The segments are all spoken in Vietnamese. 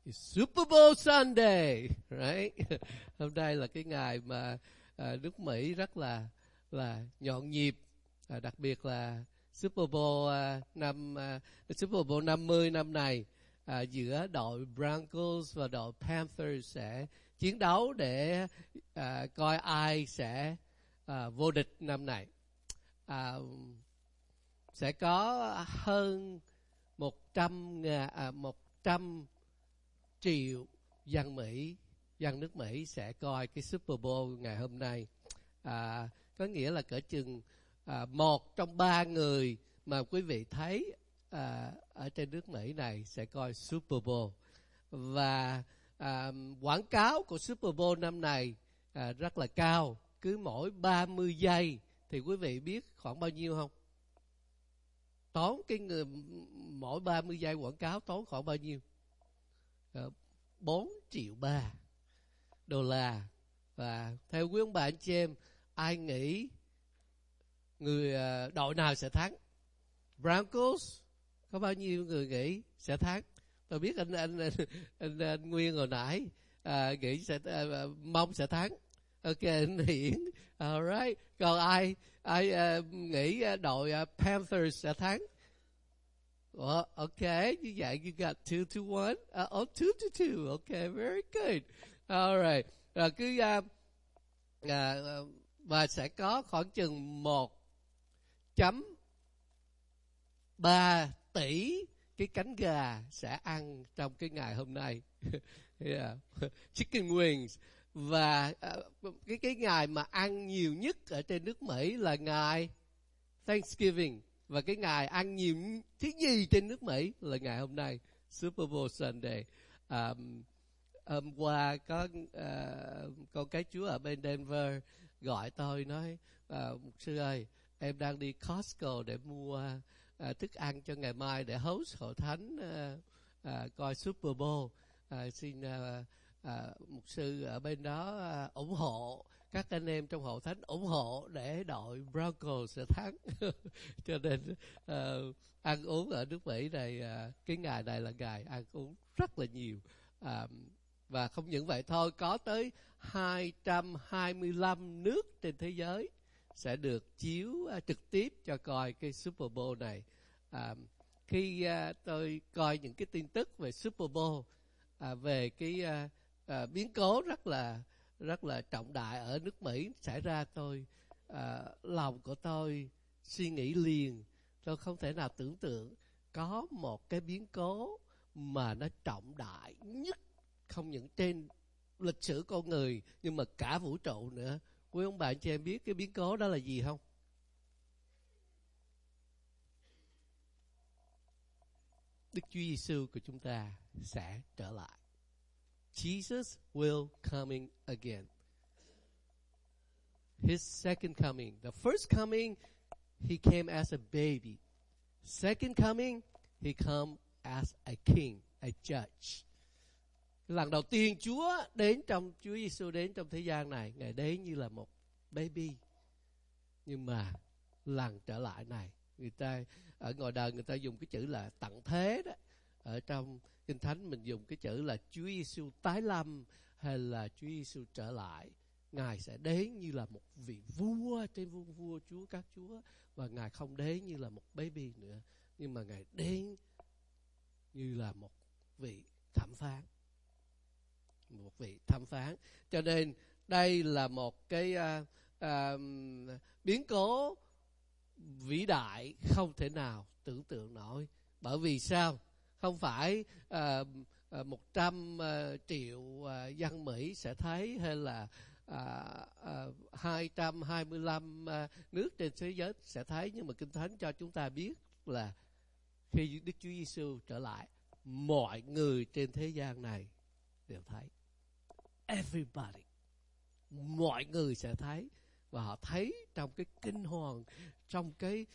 Super Bowl Sunday, right? Hôm nay là cái ngày mà nước Mỹ rất là nhộn nhịp, đặc biệt là Super Bowl Super Bowl 50 năm này, giữa đội Broncos và đội Panthers sẽ chiến đấu để coi ai sẽ vô địch năm này. Sẽ có hơn 100 triệu dân nước Mỹ sẽ coi cái Super Bowl ngày hôm nay. Có nghĩa là cỡ chừng 1 trong 3 người mà quý vị thấy ở trên nước Mỹ này sẽ coi Super Bowl. Và quảng cáo của Super Bowl năm này rất là cao. Cứ mỗi 30 giây thì quý vị biết khoảng bao nhiêu không? Tốn mỗi 30 giây quảng cáo tốn khoảng bao nhiêu? 4,3 triệu đô la. Và theo quý ông bà anh chị em, ai nghĩ đội nào sẽ thắng? Broncos có bao nhiêu người nghĩ sẽ thắng? Tôi biết anh Nguyên hồi nãy nghĩ mong sẽ thắng. Ok, anh Hiển, alright. Còn ai nghĩ đội Panthers sẽ thắng? Well, okay, như vậy you got 2-1. 2-2. Okay, very good. Alright. Rồi cứ và sẽ có khoảng chừng 1.3 tỷ cái cánh gà sẽ ăn trong cái ngày hôm nay. Yeah. Chicken wings. Và cái ngày mà ăn nhiều nhất ở trên nước Mỹ là ngày Thanksgiving. Và cái ngày ăn nhiều thứ gì trên nước Mỹ là ngày hôm nay, Super Bowl Sunday. Hôm qua có con cái Chúa ở bên Denver gọi tôi nói, mục sư ơi, em đang đi Costco để mua thức ăn cho ngày mai để host hội thánh coi Super Bowl. Xin mục sư ở bên đó ủng hộ, các anh em trong hội thánh ủng hộ để đội Broncos sẽ thắng. Cho nên ăn uống ở nước Mỹ này, cái ngày này là ngày ăn uống rất là nhiều. Và không những vậy thôi, có tới 225 nước trên thế giới sẽ được chiếu trực tiếp cho coi cái Super Bowl này. Khi tôi coi những cái tin tức về Super Bowl, về cái biến cố rất là trọng đại ở nước Mỹ xảy ra, lòng của tôi suy nghĩ liền. Tôi không thể nào tưởng tượng có một cái biến cố mà nó trọng đại nhất, không những trên lịch sử con người nhưng mà cả vũ trụ nữa. Quý ông bạn cho em biết cái biến cố đó là gì không? Đức Chúa Giêsu của chúng ta sẽ trở lại. Jesus will coming again. His second coming. The first coming, he came as a baby. Second coming, he come as a king, a judge. Lần đầu tiên Chúa Giêsu đến trong thế gian này, Ngài đến như là một baby. Nhưng mà lần trở lại này, người ta ở ngoài đời người ta dùng cái chữ là tận thế đó. Ở trong Kinh Thánh mình dùng cái chữ là Chúa Giêsu tái lâm, hay là Chúa Giêsu trở lại. Ngài sẽ đến như là một vị vua trên vương vua, Chúa các chúa. Và Ngài không đến như là một baby nữa, nhưng mà Ngài đến như là một vị thẩm phán. Một vị thẩm phán. Cho nên đây là một cái biến cố vĩ đại không thể nào tưởng tượng nổi. Bởi vì sao? Không phải 100 triệu dân Mỹ sẽ thấy, hay là 225 nước trên thế giới sẽ thấy. Nhưng mà Kinh Thánh cho chúng ta biết là khi Đức Chúa Giêsu trở lại, mọi người trên thế gian này đều thấy. Everybody. Mọi người sẽ thấy. Và họ thấy trong cái kinh hoàng, trong cái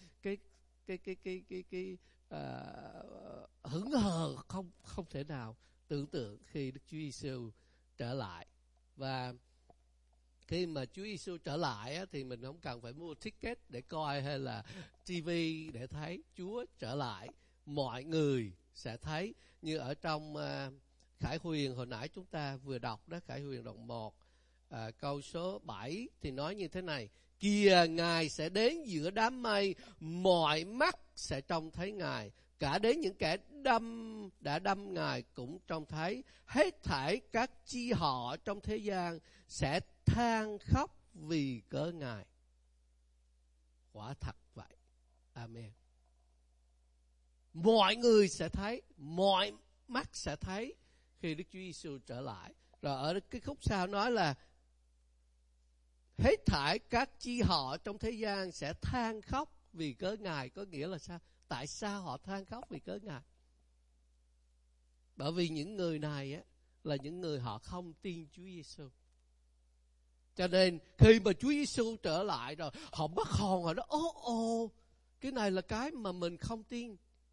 hững hờ không thể nào tưởng tượng khi Đức Chúa Giêsu trở lại. Và khi mà Chúa Giêsu trở lại thì mình không cần phải mua ticket để coi hay là TV để thấy. Chúa trở lại, mọi người sẽ thấy. Như ở trong Khải Huyền hồi nãy chúng ta vừa đọc đó, Khải Huyền đoạn 1 câu số 7 thì nói như thế này: kìa Ngài sẽ đến giữa đám mây, mọi mắt sẽ trông thấy Ngài, cả đến những kẻ đã đâm Ngài cũng trông thấy, hết thảy các chi họ trong thế gian sẽ than khóc vì cớ Ngài. Quả thật vậy. Amen. Mọi người sẽ thấy, mọi mắt sẽ thấy khi Đức Chúa Giêsu trở lại. Rồi ở cái khúc sau nói là hết thảy các chi họ trong thế gian sẽ than khóc vì cớ Ngài. Có nghĩa là sao? Tại sao họ than khóc vì cớ Ngài? Bởi vì những người này á là những người họ không tin Chúa Giêsu. Cho nên khi mà Chúa Giêsu trở lại rồi, họ bất hồn, họ nói ồ, cái này là cái mà mình không tin.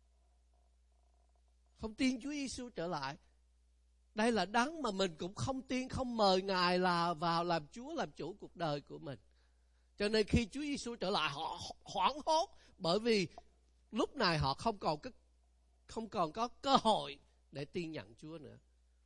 Không tin Chúa Giêsu trở lại. Đây là đấng mà mình cũng không tin, không mời Ngài là vào làm Chúa, làm chủ cuộc đời của mình. Cho nên khi Chúa Giêsu trở lại, họ hoảng hốt, bởi vì lúc này họ không còn có cơ hội để tin nhận Chúa nữa.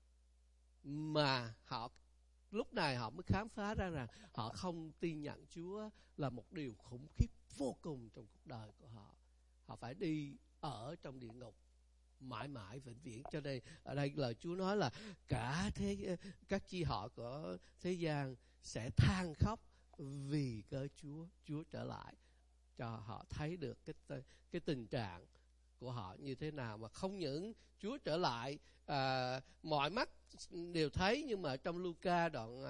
Mà lúc này họ mới khám phá ra rằng họ không tin nhận Chúa là một điều khủng khiếp vô cùng trong cuộc đời của họ. Họ phải đi ở trong địa ngục mãi mãi vĩnh viễn. Cho nên ở đây lời Chúa nói là các chi họ của thế gian sẽ than khóc vì cớ Chúa trở lại, cho họ thấy được cái tình trạng của họ như thế nào. Mà không những Chúa trở lại mọi mắt đều thấy, nhưng mà trong Luca đoạn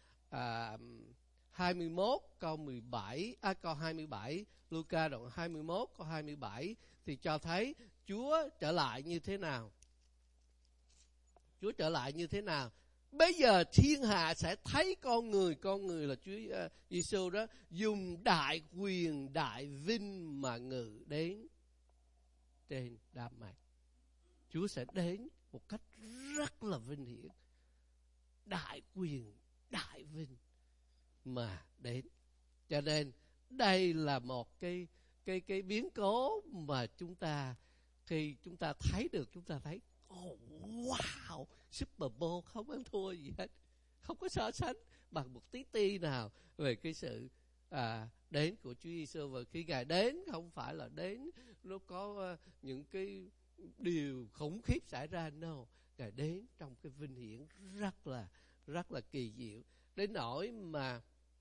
21 câu 17, câu 27, Luca đoạn 21 câu 27 thì cho thấy Chúa trở lại như thế nào. Chúa trở lại như thế nào? Bây giờ thiên hạ sẽ thấy con người là Chúa Giêsu đó, dùng đại quyền đại vinh mà ngự đến trên đám mây. Chúa sẽ đến một cách rất là vinh hiển, đại quyền đại vinh mà đến. Cho nên đây là một cái biến cố mà khi chúng ta thấy được, chúng ta thấy wow, Super Bowl không ăn thua gì hết, không có so sánh bằng một tí ti nào về cái sự đến của Chúa Giêsu. Và khi Ngài đến không phải là đến nó có những cái điều khủng khiếp xảy ra, Ngài đến trong cái vinh hiển rất là kỳ diệu, đến nỗi mà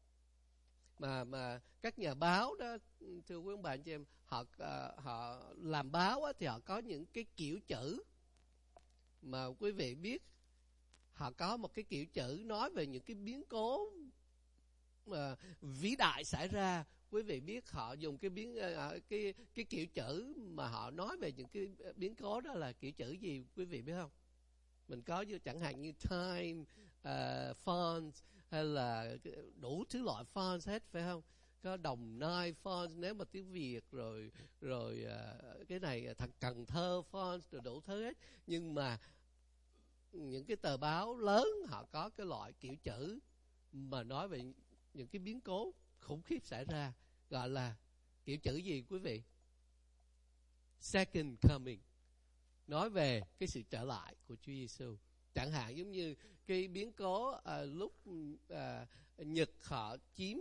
các nhà báo đó, thưa quý ông bà anh chị em, họ làm báo á, thì họ có những cái kiểu chữ mà quý vị biết, họ có một cái kiểu chữ nói về những cái biến cố mà vĩ đại xảy ra. Quý vị biết họ dùng cái kiểu chữ mà họ nói về những cái biến cố đó là kiểu chữ gì, quý vị biết không? Mình có chẳng hạn như Time, Fonts, hay là đủ thứ loại fonts hết, phải không? Có Đồng Nai fonts nếu mà tiếng Việt, rồi cái này thằng Cần Thơ fonts, rồi đủ thứ hết. Nhưng mà những cái tờ báo lớn họ có cái loại kiểu chữ mà nói về những cái biến cố khủng khiếp xảy ra, gọi là kiểu chữ gì quý vị? Second coming, nói về cái sự trở lại của Chúa Giêsu. Chẳng hạn giống như cái biến cố lúc Nhật họ chiếm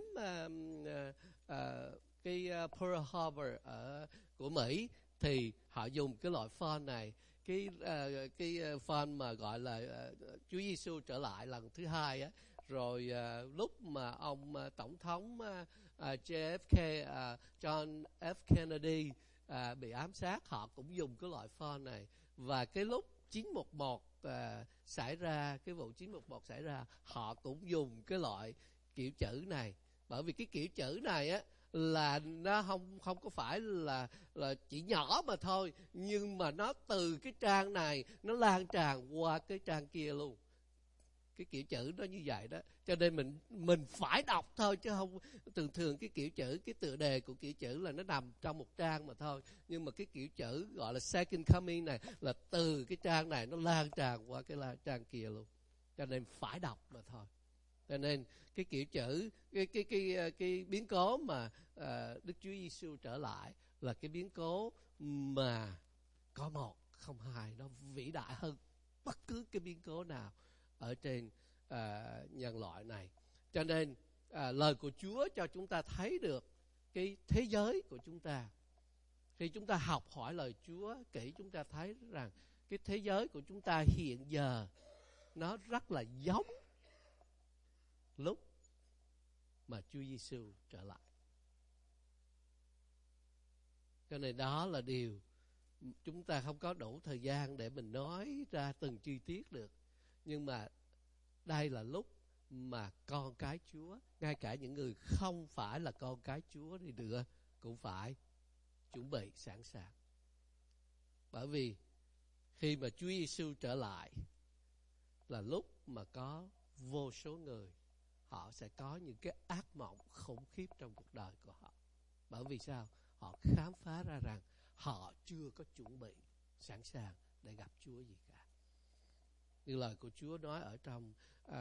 cái Pearl Harbor của Mỹ, thì họ dùng cái loại font này, cái font mà gọi là Chúa Giêsu trở lại lần thứ hai á. Rồi lúc mà ông tổng thống JFK, John F. Kennedy bị ám sát, họ cũng dùng cái loại font này. Và cái lúc 911 xảy ra, cái vụ 911 xảy ra, họ cũng dùng cái loại kiểu chữ này. Bởi vì cái kiểu chữ này á là nó không có phải là chỉ nhỏ mà thôi, nhưng mà nó từ cái trang này nó lan tràn qua cái trang kia luôn. Cái kiểu chữ nó như vậy đó. Cho nên mình phải đọc thôi, chứ không thường cái kiểu chữ, cái tựa đề của kiểu chữ là nó nằm trong một trang mà thôi. Nhưng mà cái kiểu chữ gọi là Second Coming này là từ cái trang này nó lan tràn qua cái trang kia luôn. Cho nên phải đọc mà thôi. Cho nên cái kiểu chữ, cái biến cố mà Đức Chúa Giêsu trở lại là cái biến cố mà có một không hai, nó vĩ đại hơn bất cứ cái biến cố nào ở trên nhân loại này. Cho nên lời của Chúa cho chúng ta thấy được cái thế giới của chúng ta. Khi chúng ta học hỏi lời Chúa kỹ, chúng ta thấy rằng cái thế giới của chúng ta hiện giờ nó rất là giống lúc mà Chúa Giêsu trở lại. Cho nên đó là điều chúng ta không có đủ thời gian để mình nói ra từng chi tiết được. Nhưng mà đây là lúc mà con cái Chúa, ngay cả những người không phải là con cái Chúa đi nữa, cũng phải chuẩn bị sẵn sàng. Bởi vì khi mà Chúa Giêsu trở lại là lúc mà có vô số người họ sẽ có những cái ác mộng khủng khiếp trong cuộc đời của họ. Bởi vì sao? Họ khám phá ra rằng họ chưa có chuẩn bị sẵn sàng để gặp Chúa gì cả. Như lời của Chúa nói ở trong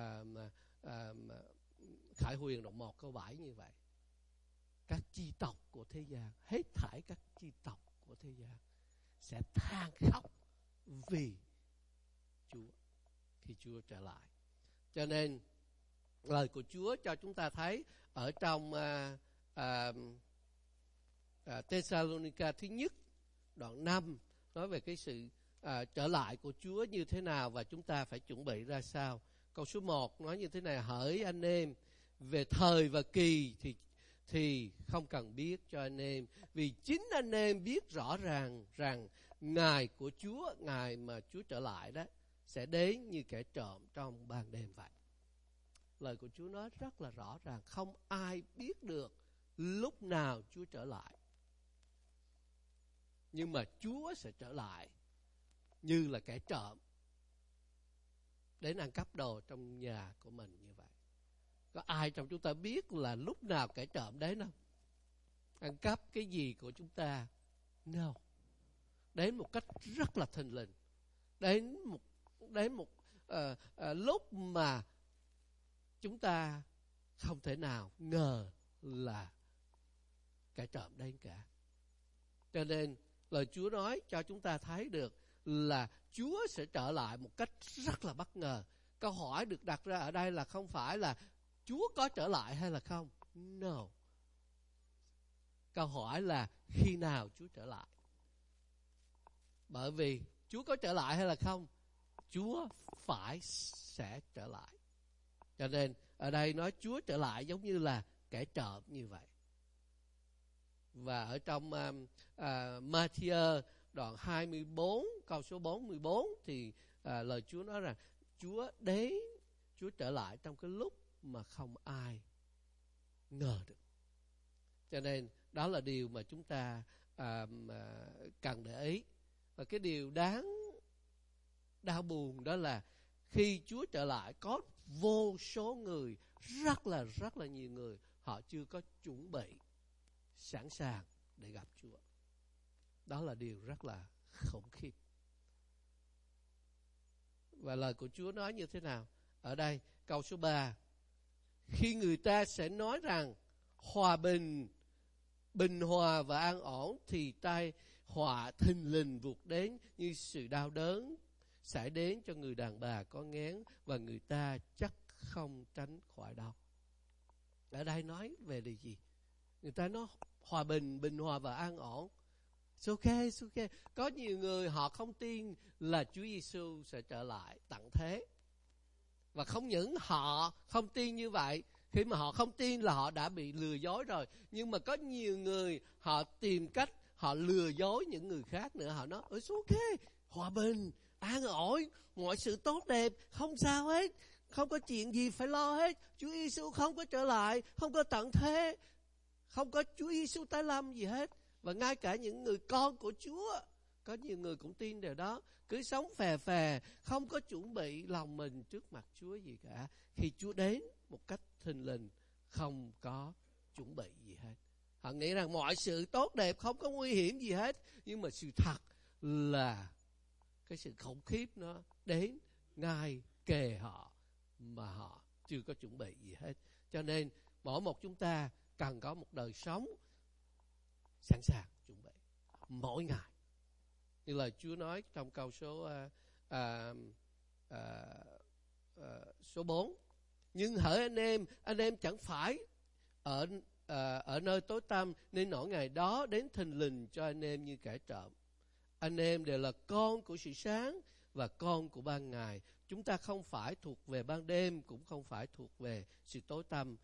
Khải Huyền đoạn 1 câu 7 như vậy. Các chi tộc của thế gian, hết thảy các chi tộc của thế gian sẽ than khóc vì Chúa khi Chúa trở lại. Cho nên lời của Chúa cho chúng ta thấy ở trong Thessalonica thứ nhất đoạn 5 nói về cái sự trở lại của Chúa như thế nào và chúng ta phải chuẩn bị ra sao. Câu số 1 nói như thế này: hỡi anh em, về thời và kỳ thì không cần biết cho anh em, vì chính anh em biết rõ ràng rằng ngày của Chúa, ngày mà Chúa trở lại đó, sẽ đến như kẻ trộm trong ban đêm vậy. Lời của Chúa nói rất là rõ ràng, không ai biết được lúc nào Chúa trở lại. Nhưng mà Chúa sẽ trở lại như là kẻ trộm đến ăn cắp đồ trong nhà của mình như vậy. Có ai trong chúng ta biết là lúc nào kẻ trộm đến không? Ăn cắp cái gì của chúng ta? No. Đến một cách rất là thình lình. Đến một lúc mà chúng ta không thể nào ngờ là kẻ trộm đến cả. Cho nên lời Chúa nói cho chúng ta thấy được là Chúa sẽ trở lại một cách rất là bất ngờ. Câu hỏi được đặt ra ở đây là không phải là Chúa có trở lại hay là không. No. Câu hỏi là khi nào Chúa trở lại. Bởi vì Chúa có trở lại hay là không, Chúa sẽ trở lại. Cho nên ở đây nói Chúa trở lại giống như là kẻ trộm như vậy. Và ở trong Matthew đoạn 24 câu số 44 thì lời Chúa nói rằng Chúa trở lại trong cái lúc mà không ai ngờ được. Cho nên đó là điều mà chúng ta cần để ý. Và cái điều đáng đau buồn đó là khi Chúa trở lại có vô số người, rất là nhiều người, họ chưa có chuẩn bị sẵn sàng để gặp Chúa. Đó là điều rất là khủng khiếp. Và lời của Chúa nói như thế nào? Ở đây câu số 3: khi người ta sẽ nói rằng hòa bình, bình hòa và an ổn, thì tai họa thình lình vụt đến như sự đau đớn xảy đến cho người đàn bà có nghén, và người ta chắc không tránh khỏi đâu. Ở đây nói về điều gì? Người ta nói hòa bình, bình hòa và an ổn. It's okay. Có nhiều người họ không tin là Chúa Giêsu sẽ trở lại tận thế. Và không những họ không tin như vậy, khi mà họ không tin là họ đã bị lừa dối rồi. Nhưng mà có nhiều người họ tìm cách họ lừa dối những người khác nữa. Họ nói it's okay, hòa bình, an ổn, mọi sự tốt đẹp, không sao hết, không có chuyện gì phải lo hết. Chúa Giêsu không có trở lại, không có tận thế, không có Chúa Giêsu tái lâm gì hết. Và ngay cả những người con của Chúa, có nhiều người cũng tin điều đó, cứ sống phè phè, không có chuẩn bị lòng mình trước mặt Chúa gì cả. Khi Chúa đến một cách thình lình, không có chuẩn bị gì hết. Họ nghĩ rằng mọi sự tốt đẹp, không có nguy hiểm gì hết. Nhưng mà sự thật là cái sự khủng khiếp nó đến ngay kề họ mà họ chưa có chuẩn bị gì hết. Cho nên mỗi một chúng ta cần có một đời sống sẵn sàng chuẩn bị mỗi ngày. Như lời Chúa nói trong câu số số 4. Nhưng hỡi anh em chẳng phải ở nơi tối tăm, nên nỗi ngày đó đến thình lình cho anh em như kẻ trộm. Anh em đều là con của sự sáng và con của ban ngày. Chúng ta không phải thuộc về ban đêm, cũng không phải thuộc về sự tối tăm.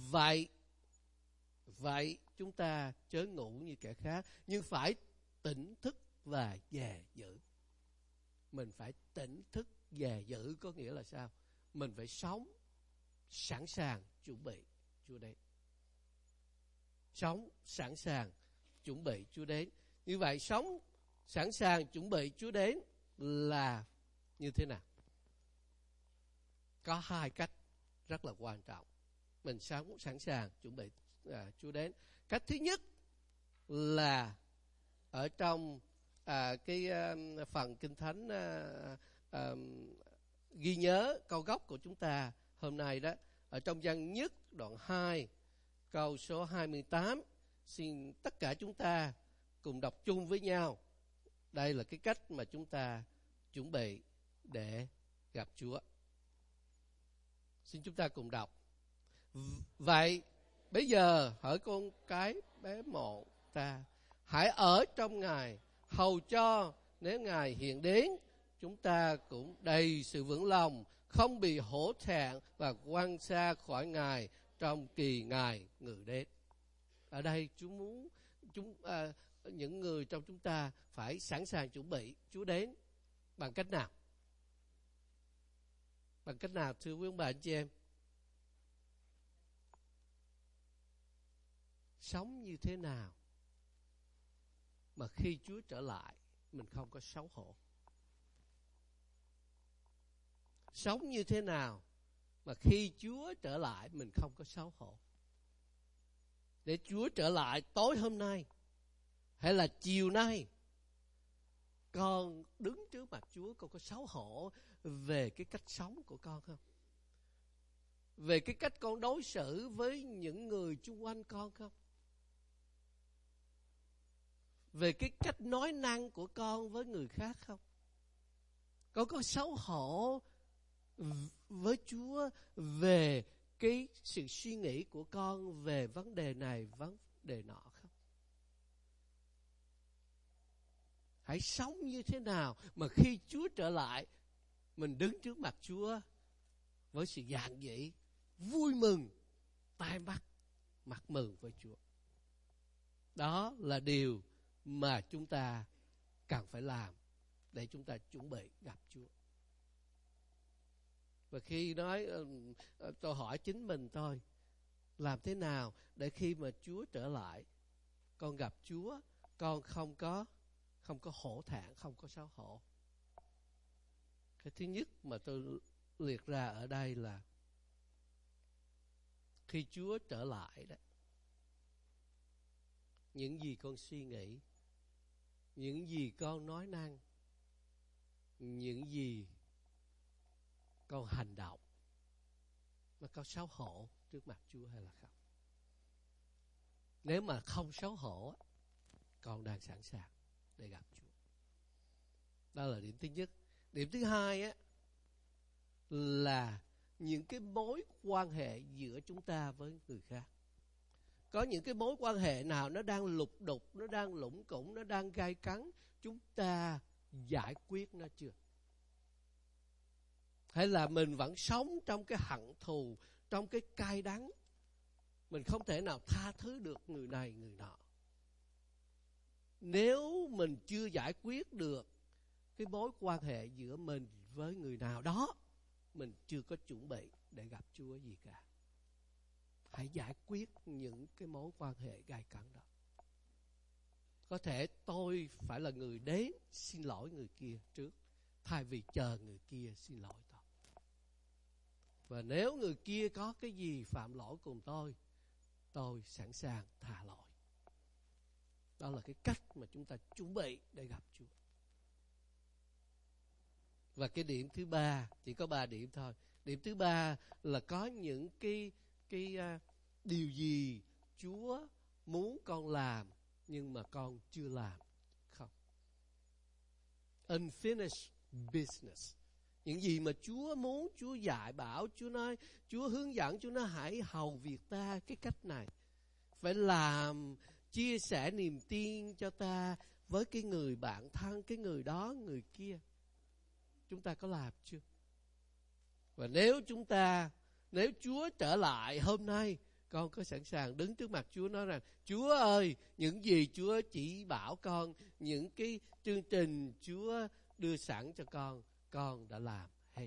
Vậy chúng ta chớ ngủ như kẻ khác, nhưng phải tỉnh thức và dè giữ. Mình phải tỉnh thức dè giữ có nghĩa là sao? Mình phải sống sẵn sàng chuẩn bị Chúa đến. Sống sẵn sàng chuẩn bị Chúa đến. Như vậy sống sẵn sàng chuẩn bị Chúa đến là như thế nào? Có 2 cách rất là quan trọng. Mình sống sẵn sàng chuẩn bị Chúa đến. Cách thứ nhất là ở trong phần Kinh Thánh ghi nhớ câu gốc của chúng ta hôm nay đó, ở trong Giăng nhất đoạn 2 câu số 28. Xin tất cả chúng ta cùng đọc chung với nhau. Đây là cái cách mà chúng ta chuẩn bị để gặp Chúa. Xin chúng ta cùng đọc. Vậy bây giờ hỡi con cái bé mọn ta, hãy ở trong Ngài, hầu cho nếu Ngài hiện đến, chúng ta cũng đầy sự vững lòng, không bị hổ thẹn và quăng xa khỏi Ngài trong kỳ Ngài ngự đến. Ở đây Chúa muốn những người trong chúng ta phải sẵn sàng chuẩn bị Chúa đến bằng cách nào? Bằng cách nào thưa quý ông bà anh chị em? Sống như thế nào mà khi Chúa trở lại mình không có xấu hổ? Sống như thế nào mà khi Chúa trở lại mình không có xấu hổ? Để Chúa trở lại tối hôm nay hay là chiều nay, con đứng trước mặt Chúa, con có xấu hổ về cái cách sống của con không? Về cái cách con đối xử với những người xung quanh con không? Về cái cách nói năng của con với người khác không? Con có xấu hổ với Chúa về cái sự suy nghĩ của con về vấn đề này, vấn đề nọ không? Hãy sống như thế nào mà khi Chúa trở lại mình đứng trước mặt Chúa với sự dạn dĩ, vui mừng, tai mắt, mặt mừng với Chúa. Đó là điều mà chúng ta cần phải làm để chúng ta chuẩn bị gặp Chúa. Và khi nói tôi hỏi chính mình thôi, làm thế nào để khi mà Chúa trở lại, con gặp Chúa, con không có hổ thẹn, không có xấu hổ. Cái thứ nhất mà tôi liệt ra ở đây là khi Chúa trở lại đó, những gì con suy nghĩ, những gì con nói năng, những gì con hành động, nó có xấu hổ trước mặt Chúa hay là không? Nếu mà không xấu hổ, con đang sẵn sàng để gặp Chúa. Đó là điểm thứ nhất. Điểm thứ hai á, là những cái mối quan hệ giữa chúng ta với người khác. Có những cái mối quan hệ nào nó đang lục đục, nó đang lủng củng, nó đang gai cấn, chúng ta giải quyết nó chưa? Hay là mình vẫn sống trong cái hận thù, trong cái cay đắng, mình không thể nào tha thứ được người này người nọ? Nếu mình chưa giải quyết được cái mối quan hệ giữa mình với người nào đó, mình chưa có chuẩn bị để gặp Chúa gì cả. Hãy giải quyết những cái mối quan hệ gai cấn đó. Có thể tôi phải là người đến xin lỗi người kia trước, thay vì chờ người kia xin lỗi tôi. Và nếu người kia có cái gì phạm lỗi cùng tôi sẵn sàng tha lỗi. Đó là cái cách mà chúng ta chuẩn bị để gặp Chúa. Và cái điểm thứ ba, chỉ có 3 điểm thôi. Điểm thứ ba là có những cái điều gì Chúa muốn con làm nhưng mà con chưa làm không? Unfinished business. Những gì mà Chúa muốn, Chúa dạy bảo, Chúa nói, Chúa hướng dẫn, Chúa nói hãy hầu việc ta cái cách này. Phải làm, chia sẻ niềm tin cho ta với cái người bạn thân, cái người đó, người kia. Chúng ta có làm chưa? Và nếu Chúa trở lại hôm nay, con có sẵn sàng đứng trước mặt Chúa nói rằng, Chúa ơi, những gì Chúa chỉ bảo con, những cái chương trình Chúa đưa sẵn cho con đã làm hết.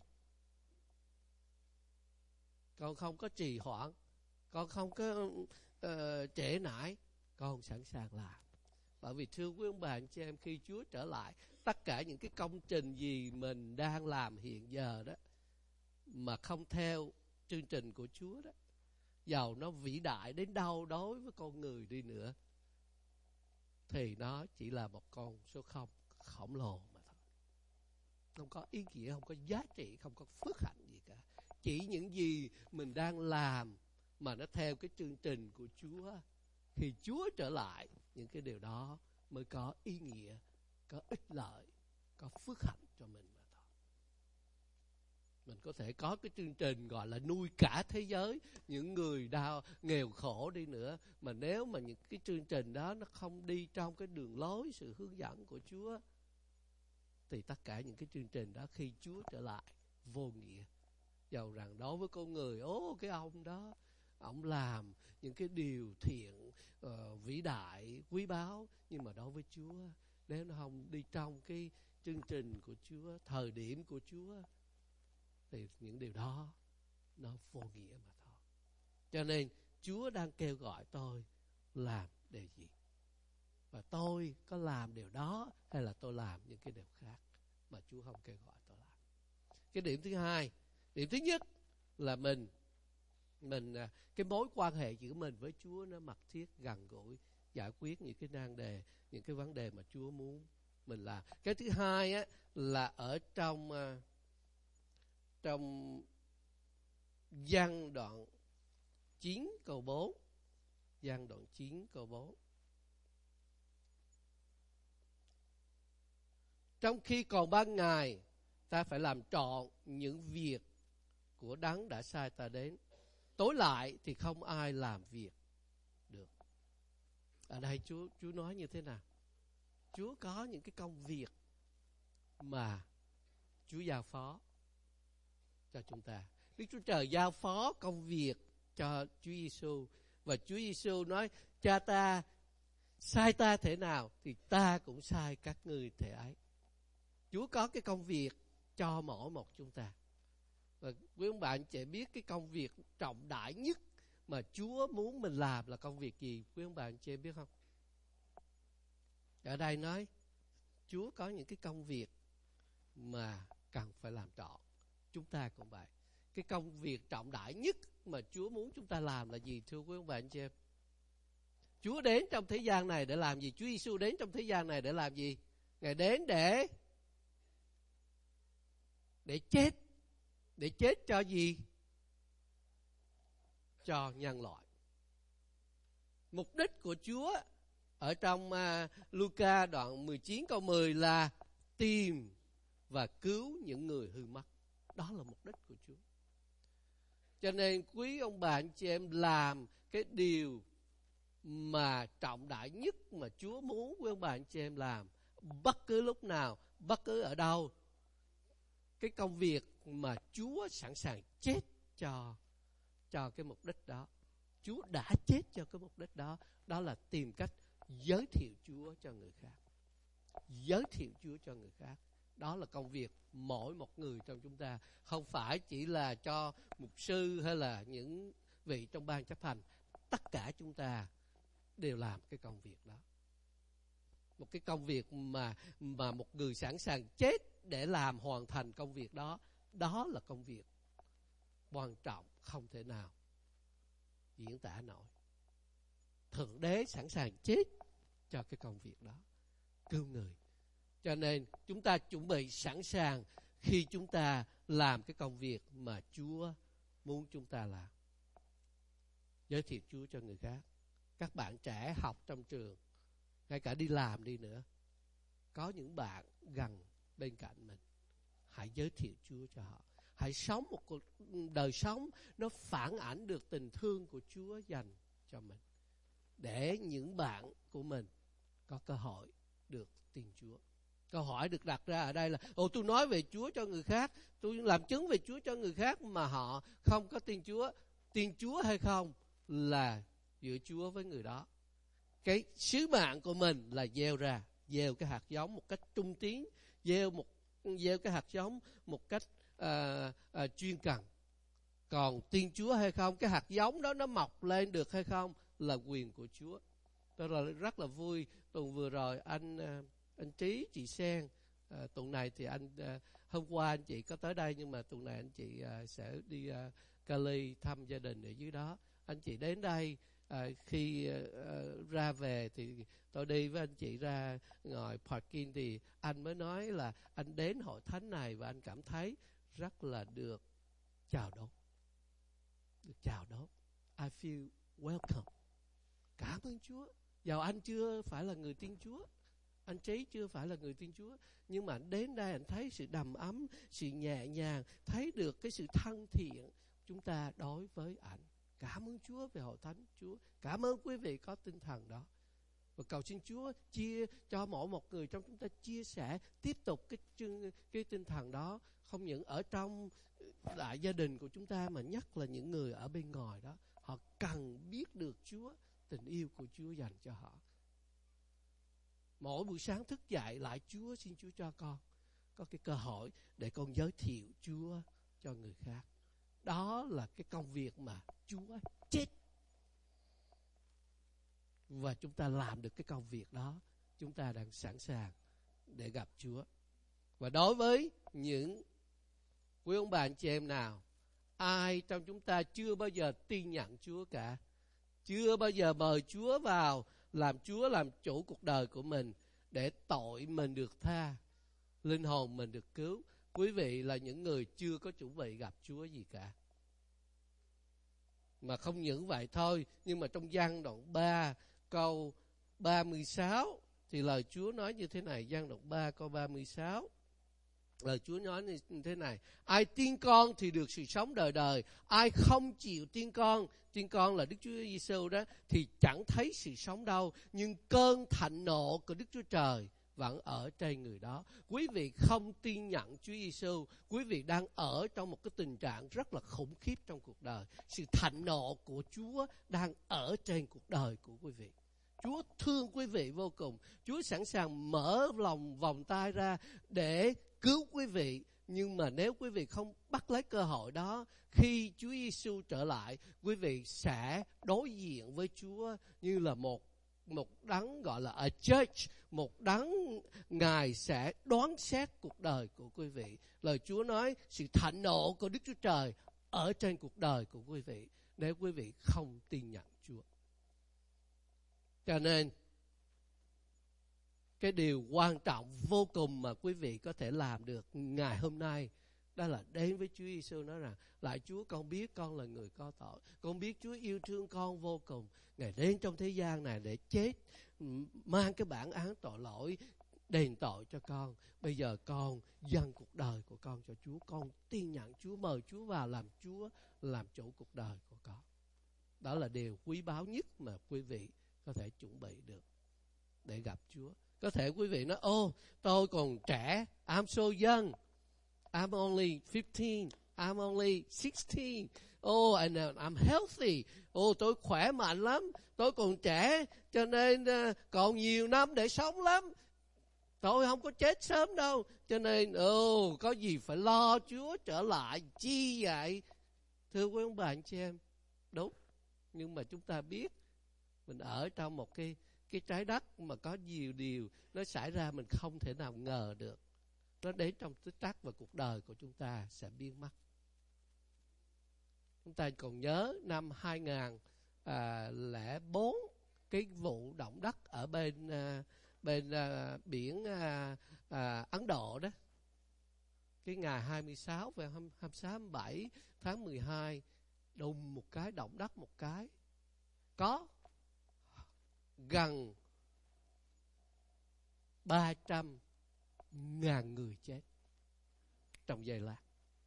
Con không có trì hoãn, con không có trễ nải, con sẵn sàng làm. Bởi vì thưa quý ông bà anh chị em, khi Chúa trở lại, tất cả những cái công trình gì mình đang làm hiện giờ đó mà không theo chương trình của Chúa đó, dầu nó vĩ đại đến đâu đối với con người đi nữa, thì nó chỉ là một con số không khổng lồ mà thôi. Không có ý nghĩa, không có giá trị, không có phước hạnh gì cả. Chỉ những gì mình đang làm mà nó theo cái chương trình của Chúa, khi Chúa trở lại, những cái điều đó mới có ý nghĩa, có ích lợi, có phước hạnh cho mình mà thôi. Mình có thể có cái chương trình gọi là nuôi cả thế giới, những người nghèo khổ đi nữa, mà nếu mà những cái chương trình đó nó không đi trong cái đường lối, sự hướng dẫn của Chúa, thì tất cả những cái chương trình đó khi Chúa trở lại vô nghĩa. Dầu rằng đối với con người, cái ông đó, ông làm những cái điều thiện, vĩ đại, quý báu, nhưng mà đối với Chúa, nếu nó không đi trong cái chương trình của Chúa, thời điểm của Chúa, thì những điều đó nó vô nghĩa mà thôi. Cho nên Chúa đang kêu gọi tôi làm điều gì, và tôi có làm điều đó hay là tôi làm những cái điều khác mà Chúa không kêu gọi tôi làm. Cái điểm thứ hai, điểm thứ nhất là mình cái mối quan hệ giữa mình với Chúa nó mật thiết, gần gũi, giải quyết những cái nan đề, những cái vấn đề mà Chúa muốn mình làm. Cái thứ hai á là ở trong Giăng đoạn 9 câu 4. Giăng đoạn 9 câu 4. Trong khi còn ban ngày, ta phải làm trọn những việc của Đấng đã sai ta đến. Tối lại thì không ai làm việc được. Ở đây Chúa nói như thế nào? Chúa có những cái công việc mà Chúa giao phó cho chúng ta. Đức Chúa Trời giao phó công việc cho Chúa Giêsu, và Chúa Giêsu nói, Cha ta sai ta thế nào thì ta cũng sai các ngươi thế ấy. Chúa có cái công việc cho mỗi một chúng ta. Và quý ông bạn chị biết cái công việc trọng đại nhất mà Chúa muốn mình làm là công việc gì? Quý ông bạn chị biết không? Ở đây nói Chúa có những cái công việc mà cần phải làm trọn. Chúng ta cũng vậy. Cái công việc trọng đại nhất mà Chúa muốn chúng ta làm là gì, thưa quý ông bạn chị em? Chúa đến trong thế gian này để làm gì? Chúa Giêsu đến trong thế gian này để làm gì? Ngài đến để chết. Để chết cho gì? Cho nhân loại. Mục đích của Chúa ở trong Luca đoạn 19 câu 10 là tìm và cứu những người hư mất. Đó là mục đích của Chúa. Cho nên quý ông bà anh chị em làm cái điều mà trọng đại nhất mà Chúa muốn quý ông bà anh chị em làm, bất cứ lúc nào, bất cứ ở đâu. Cái công việc mà Chúa sẵn sàng chết cho cái mục đích đó. Chúa đã chết cho cái mục đích đó. Đó là tìm cách giới thiệu Chúa cho người khác. Giới thiệu Chúa cho người khác. Đó là công việc mỗi một người trong chúng ta. Không phải chỉ là cho mục sư hay là những vị trong ban chấp hành. Tất cả chúng ta đều làm cái công việc đó. Một cái công việc mà một người sẵn sàng chết để làm hoàn thành công việc đó. Đó là công việc quan trọng, không thể nào diễn tả nổi. Thượng Đế sẵn sàng chết cho cái công việc đó, cứu người. Cho nên chúng ta chuẩn bị sẵn sàng khi chúng ta làm cái công việc mà Chúa muốn chúng ta làm. Giới thiệu Chúa cho người khác. Các bạn trẻ học trong trường, ngay cả đi làm đi nữa, có những bạn gần bên cạnh mình, hãy giới thiệu Chúa cho họ. Hãy sống một cuộc đời sống nó phản ảnh được tình thương của Chúa dành cho mình, để những bạn của mình có cơ hội được tin Chúa. Câu hỏi được đặt ra ở đây là tôi nói về Chúa cho người khác, tôi làm chứng về Chúa cho người khác mà họ không có tin Chúa. Tin Chúa hay không là giữa Chúa với người đó. Cái sứ mạng của mình là gieo cái hạt giống một cách trung tín, gieo cái hạt giống một cách chuyên cần. Còn tin Chúa hay không, cái hạt giống đó nó mọc lên được hay không là quyền của Chúa. Tôi rất là vui tuần vừa rồi anh Trí, chị Sen, tuần này thì hôm qua anh chị có tới đây, nhưng mà tuần này anh chị sẽ đi Cali thăm gia đình ở dưới đó. Anh chị đến đây, khi ra về thì tôi đi với anh chị ra ngồi parking, thì anh mới nói là anh đến hội thánh này và anh cảm thấy rất là được chào đón. I feel welcome. Cảm ơn Chúa. Dầu anh chưa phải là người tin Chúa, anh Trí chưa phải là người tin Chúa, nhưng mà anh đến đây anh thấy sự đầm ấm, sự nhẹ nhàng, thấy được cái sự thân thiện chúng ta đối với ảnh. Cảm ơn Chúa về hội thánh Chúa. Cảm ơn quý vị có tinh thần đó. Và cầu xin Chúa chia cho mỗi một người trong chúng ta chia sẻ tiếp tục cái tinh thần đó, không những ở trong đại gia đình của chúng ta, mà nhất là những người ở bên ngoài đó. Họ cần biết được Chúa, tình yêu của Chúa dành cho họ. Mỗi buổi sáng thức dậy lại Chúa, xin Chúa cho con có cái cơ hội để con giới thiệu Chúa cho người khác. Đó là cái công việc mà Chúa chết. Và chúng ta làm được cái công việc đó, chúng ta đang sẵn sàng để gặp Chúa. Và đối với những quý ông bà anh chị em nào, ai trong chúng ta chưa bao giờ tin nhận Chúa cả, chưa bao giờ mời Chúa vào làm Chúa làm chủ cuộc đời của mình, để tội mình được tha, linh hồn mình được cứu, quý vị là những người chưa có chuẩn bị gặp Chúa gì cả. Mà không những vậy thôi, nhưng mà trong Giăng đoạn 3 câu 36 thì lời Chúa nói như thế này. Giăng đoạn 3 câu 36, lời Chúa nói như thế này: ai tin con thì được sự sống đời đời, ai không chịu tin con là Đức Chúa Giêsu đó, thì chẳng thấy sự sống đâu, nhưng cơn thạnh nộ của Đức Chúa Trời vẫn ở trên người đó. Quý vị không tin nhận Chúa Giêsu, quý vị đang ở trong một cái tình trạng rất là khủng khiếp trong cuộc đời. Sự thạnh nộ của Chúa đang ở trên cuộc đời của quý vị. Chúa thương quý vị vô cùng. Chúa sẵn sàng mở lòng vòng tay ra để cứu quý vị. Nhưng mà nếu quý vị không bắt lấy cơ hội đó, khi Chúa Giêsu trở lại, quý vị sẽ đối diện với Chúa như là một đấng gọi là a judge, một đấng Ngài sẽ đoán xét cuộc đời của quý vị. Lời Chúa nói sự thạnh nộ của Đức Chúa Trời ở trên cuộc đời của quý vị nếu quý vị không tin nhận Chúa. Cho nên cái điều quan trọng vô cùng mà quý vị có thể làm được ngày hôm nay, đó là đến với Chúa Giêsu nói rằng: lại Chúa, con biết con là người có tội, con biết Chúa yêu thương con vô cùng. Ngài đến trong thế gian này để chết, mang cái bản án tội lỗi, đền tội cho con. Bây giờ con dâng cuộc đời của con cho Chúa, con tin nhận Chúa, mời Chúa vào làm Chúa làm chủ cuộc đời của con. Đó là điều quý báu nhất mà quý vị có thể chuẩn bị được để gặp Chúa. Có thể quý vị nói: tôi còn trẻ, I'm so young, I'm only 15, I'm only 16, and I'm healthy, tôi khỏe mạnh lắm, tôi còn trẻ cho nên còn nhiều năm để sống lắm, tôi không có chết sớm đâu, cho nên có gì phải lo Chúa trở lại chi vậy? Thưa quý ông bà anh chị em, đúng, nhưng mà chúng ta biết mình ở trong một cái trái đất mà có nhiều điều nó xảy ra mình không thể nào ngờ được. Nó đến trong tích tắc và cuộc đời của chúng ta sẽ biến mất. Chúng ta còn nhớ năm 2004, cái vụ động đất ở bên biển Ấn Độ đó. Cái ngày 26 và 26, 27 tháng 12, đùng một cái, động đất một cái, có gần 300.000 người chết trồng dây lát.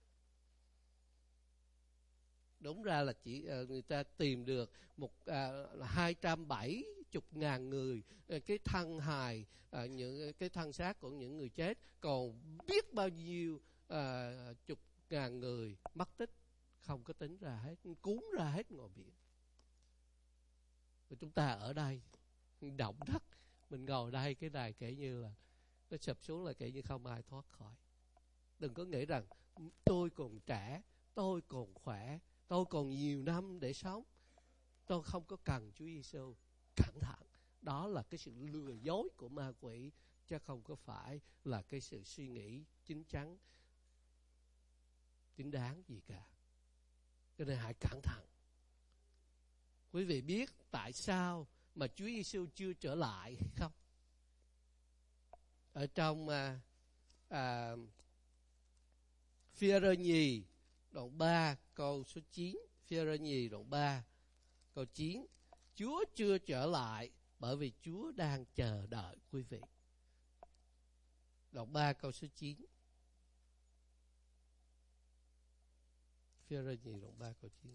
Đúng ra là chỉ người ta tìm được 270.000 người cái thân hài, những cái thân xác của những người chết, còn biết bao nhiêu chục ngàn người mất tích không có tính ra hết, cuốn ra hết ngoài biển. Và chúng ta ở đây động đất, mình ngồi đây cái này kể như là nó sụp xuống là kể như không ai thoát khỏi. Đừng có nghĩ rằng tôi còn trẻ, tôi còn khỏe, tôi còn nhiều năm để sống, tôi không có cần Chúa Giêsu. Cẩn thận, đó là cái sự lừa dối của ma quỷ, chứ không có phải là cái sự suy nghĩ chính chắn, chính đáng gì cả. Cho nên hãy cẩn thận. Quý vị biết tại sao mà Chúa Giêsu chưa trở lại không? Ở trong Phi-e-rơ nhì đoạn 3 câu số 9, Phi-e-rơ nhì đoạn 3 câu 9, Chúa chưa trở lại bởi vì Chúa đang chờ đợi quý vị. Đoạn 3 câu số 9. Phi-e-rơ nhì đoạn 3 câu 9.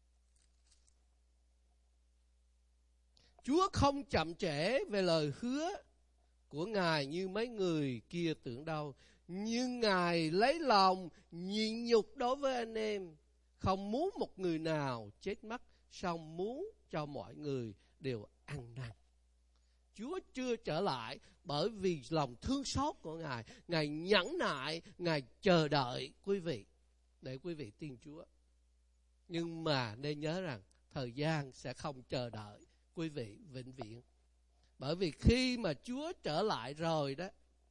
Chúa không chậm trễ về lời hứa của Ngài như mấy người kia tưởng đâu, nhưng Ngài lấy lòng nhịn nhục đối với anh em, không muốn một người nào chết mất, song muốn cho mọi người đều ăn năn. Chúa chưa trở lại bởi vì lòng thương xót của Ngài. Ngài nhẫn nại, Ngài chờ đợi quý vị để quý vị tin Chúa. Nhưng mà nên nhớ rằng thời gian sẽ không chờ đợi quý vị vĩnh viễn. Bởi vì khi mà Chúa trở lại rồi đó,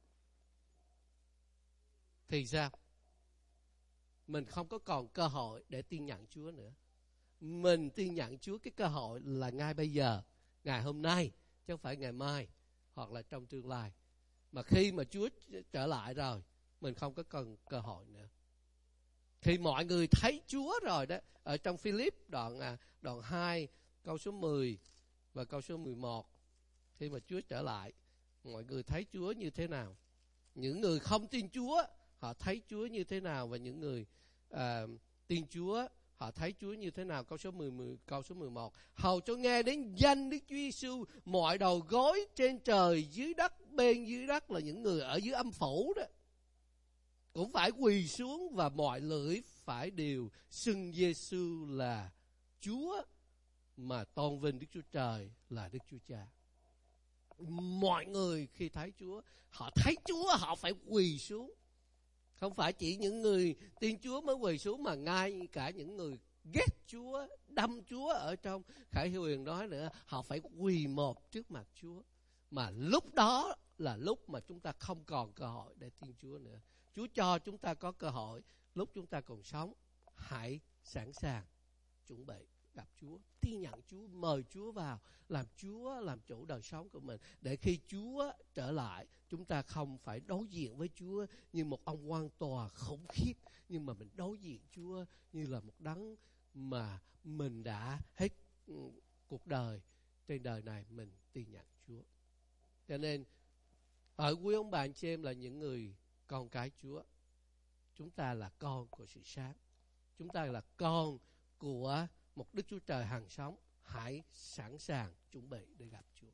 thì sao? Mình không có còn cơ hội để tin nhận Chúa nữa. Mình tin nhận Chúa cái cơ hội là ngay bây giờ, ngày hôm nay, chứ không phải ngày mai hoặc là trong tương lai. Mà khi mà Chúa trở lại rồi, mình không có cần cơ hội nữa. Khi mọi người thấy Chúa rồi đó, ở trong Philip đoạn 2 câu số 10 và câu số 11, khi mà Chúa trở lại, mọi người thấy Chúa như thế nào? Những người không tin Chúa, họ thấy Chúa như thế nào? Và những người tin Chúa, họ thấy Chúa như thế nào? Câu số 11. Hầu cho nghe đến danh Đức Chúa Giêsu, mọi đầu gối trên trời dưới đất, bên dưới đất, là những người ở dưới âm phủ đó, cũng phải quỳ xuống, và mọi lưỡi phải đều xưng Giêsu là Chúa, mà tôn vinh Đức Chúa Trời là Đức Chúa Cha. Mọi người khi thấy Chúa, họ thấy Chúa họ phải quỳ xuống. Không phải chỉ những người tin Chúa mới quỳ xuống, mà ngay cả những người ghét Chúa, đâm Chúa ở trong Khải Huyền nói nữa, họ phải quỳ một trước mặt Chúa. Mà lúc đó là lúc mà chúng ta không còn cơ hội để tin Chúa nữa. Chúa cho chúng ta có cơ hội lúc chúng ta còn sống. Hãy sẵn sàng chuẩn bị gặp Chúa, tin nhận Chúa, mời Chúa vào, làm Chúa làm chủ đời sống của mình, để khi Chúa trở lại, chúng ta không phải đối diện với Chúa như một ông quan tòa khủng khiếp, nhưng mà mình đối diện Chúa như là một đấng mà mình đã hết cuộc đời trên đời này mình tin nhận Chúa. Cho nên ở quý ông bà anh chị em là những người con cái Chúa, chúng ta là con của sự sáng, chúng ta là con của một Đức Chúa Trời hằng sống. Hãy sẵn sàng chuẩn bị để gặp Chúa.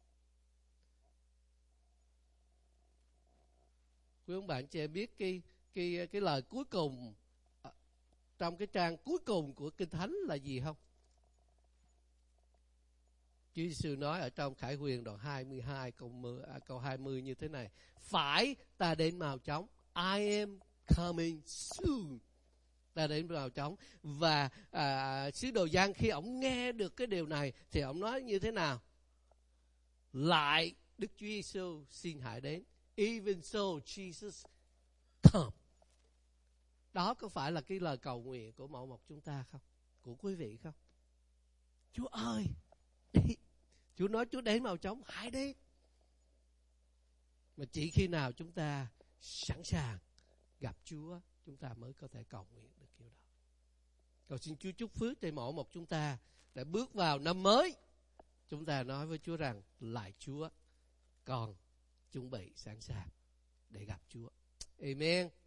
Quý ông bạn chị em biết cái lời cuối cùng trong cái trang cuối cùng của Kinh Thánh là gì không? Chúa Giêsu nói ở trong Khải Huyền đoạn 22 câu 20 như thế này: phải, ta đến mau chóng. I am coming soon. Ta đến vào chóng. Và sứ đồ Giăng khi ông nghe được cái điều này thì ông nói như thế nào? Lại Đức Chúa Giêsu xin hãy đến. Even so Jesus come. Đó có phải là cái lời cầu nguyện của mỗi một chúng ta không? Của quý vị không? Chúa ơi, đi. Chúa nói Chúa đến mau chóng, hãy đến. Mà chỉ khi nào chúng ta sẵn sàng gặp Chúa, chúng ta mới có thể cầu nguyện được kiểu đó. Cầu xin Chúa chúc phước cho mỗi một chúng ta để bước vào năm mới. Chúng ta nói với Chúa rằng: lại Chúa, con chuẩn bị sẵn sàng để gặp Chúa. Amen.